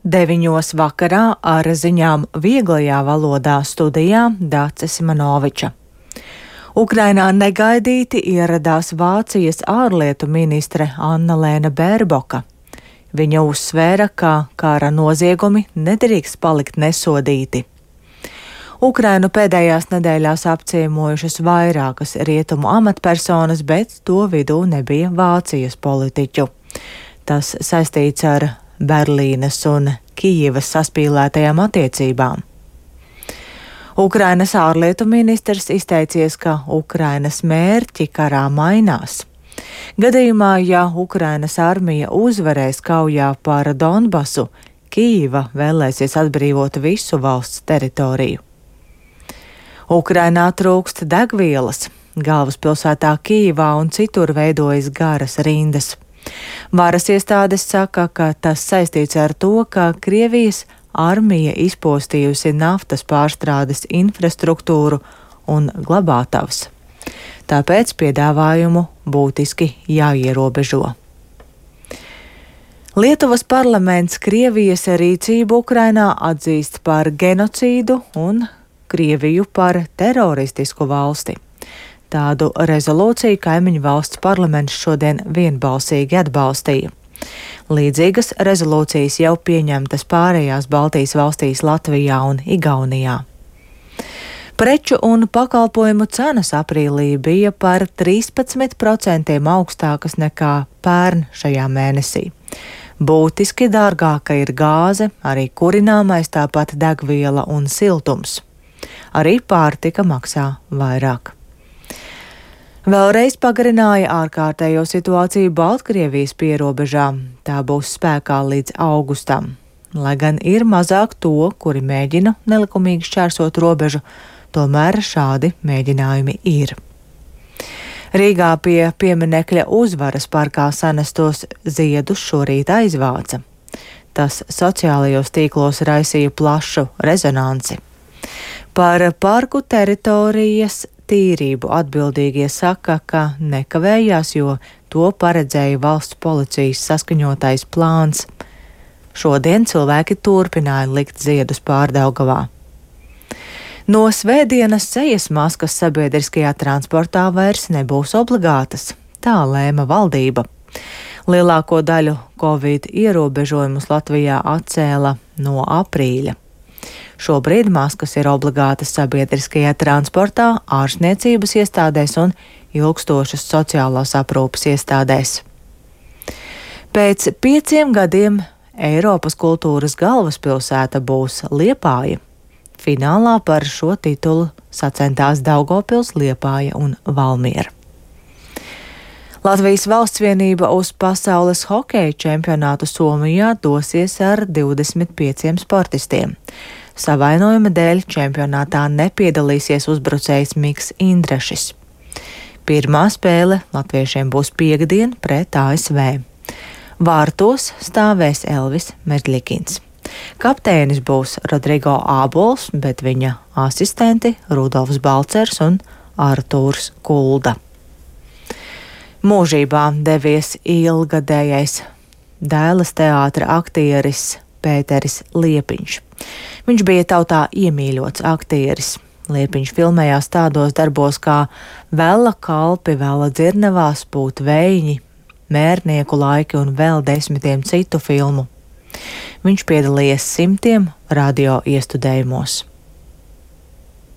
9 vakarā ar ziņām vieglajā valodā studijā Dāce Simanoviča. Ukrainā negaidīti ieradās Vācijas ārlietu ministre Anna-Lēna Bērboka. Viņa uzsvēra, ka kara noziegumi nedrīkst palikt nesodīti. Ukrainu pēdējās nedēļās apciemojušas vairākas rietumu amatpersonas, bet to vidū nebija Vācijas politiķu. Tas saistīts ar Berlīnes un Kijivas saspīlētajām attiecībām. Ukrainas ārlietu ministrs izteicies, ka Ukrainas mērķi karā mainās. Gadījumā, ja Ukrainas armija uzvarēs kaujā par Donbasu, Kijiva vēlēsies atbrīvot visu valsts teritoriju. Ukrainā trūkst degvielas. Galvaspilsētā Kijivā un citur veidojas garas rindas. Varas iestādes saka, ka tas saistīts ar to, ka Krievijas armija izpostījusi naftas pārstrādes infrastruktūru un glabātavas. Tāpēc piedāvājumu būtiski jāierobežo. Lietuvas parlaments Krievijas rīcību Ukrainā atzīst par genocīdu un Krieviju par teroristisku valsti. Tādu rezolūciju kaimiņu valsts parlaments šodien vienbalsīgi atbalstīja. Līdzīgas rezolūcijas jau pieņemtas pārējās Baltijas valstīs Latvijā un Igaunijā. Preču un pakalpojumu cenas aprīlī bija par 13% augstākas nekā pērn šajā mēnesī. Būtiski dārgāka ir gāze, arī kurināmais, tāpat degviela un siltums. Arī pārtika maksā vairāk. Vēlreiz pagarināja ārkārtējo situāciju Baltkrievijas pierobežā. Tā būs spēkā līdz augustam. Lai gan ir mazāk to, kuri mēģina nelikumīgi šķērsot robežu, tomēr šādi mēģinājumi ir. Rīgā pie pieminekļa Uzvaras parkā sanestos ziedus šorīt aizvāca. Tas sociālajos tīklos raisīja plašu rezonanci. Par parku teritorijas tīrību atbildīgie saka, ka nekavējās, jo to paredzēja valsts policijas saskaņotais plāns. Šodien cilvēki turpināja likt ziedus Pārdaugavā. No svētdienas sejas maskas sabiedriskajā transportā vairs nebūs obligātas, tā lēma valdība. Lielāko daļu Covid ierobežojumus Latvijā atcēla no aprīļa. Šobrīd maskas ir obligātas sabiedriskajā transportā, ārstniecības iestādēs un ilgstošas sociālās aprūpes iestādēs. Pēc 5 gadiem Eiropas kultūras galvaspilsēta būs Liepāja. Finālā par šo titulu sacentās Daugavpils, Liepāja un Valmiera. Latvijas valstsvienība uz pasaules hokeja čempionātu Somijā dosies ar 25 sportistiem. Savainojuma dēļ čempionātā nepiedalīsies uzbrucējs Miks Indrašis. Pirmā spēle latviešiem būs piektdien pret ASV. Vārtos stāvēs Elvis Medļikins. Kapteinis būs Rodrigo Ābols, bet viņa asistenti Rudolfs Balcers un Artūrs Kulda. Mūžībā devies ilgadējais Dēles teātra aktieris Pēteris Liepiņš. Viņš bija tautā iemīļots aktieris. Liepiņš filmējās tādos darbos kā Vela kalpi, Vela dzirnavās, Pūt vējiņi, Mērnieku laiki un vēl 10 citu filmu. Viņš piedalījies 100 radio iestudējumos.